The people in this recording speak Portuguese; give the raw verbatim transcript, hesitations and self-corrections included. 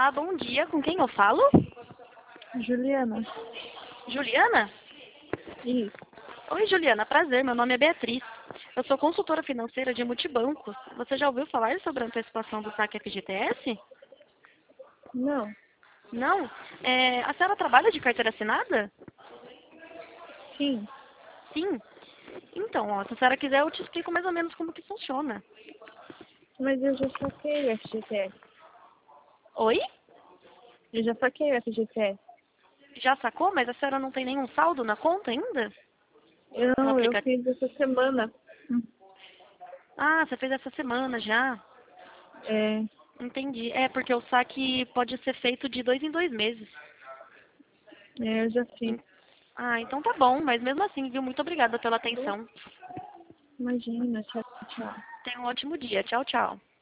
Olá, bom dia. Com quem eu falo? Juliana. Juliana? Isso. Oi, Juliana. Prazer. Meu nome é Beatriz. Eu sou consultora financeira de multibancos. Você já ouviu falar sobre a antecipação do saque F G T S? Não. Não? É, a senhora trabalha de carteira assinada? Sim. Sim. Então, ó, se a senhora quiser, eu te explico mais ou menos como que funciona. Mas eu já saquei o F G T S. Oi? Eu já saquei o F G T S. Já sacou? Mas a senhora não tem nenhum saldo na conta ainda? Eu No não, eu aplicativo? fiz essa semana. Hum. Ah, você fez essa semana já. É, Entendi. É, porque o saque pode ser feito de dois em dois meses. é, eu já fiz. En- Ah, então tá bom, mas mesmo assim, viu? Muito obrigada pela atenção. Imagina, tchau, tchau. Tenha um ótimo dia. Tchau, tchau.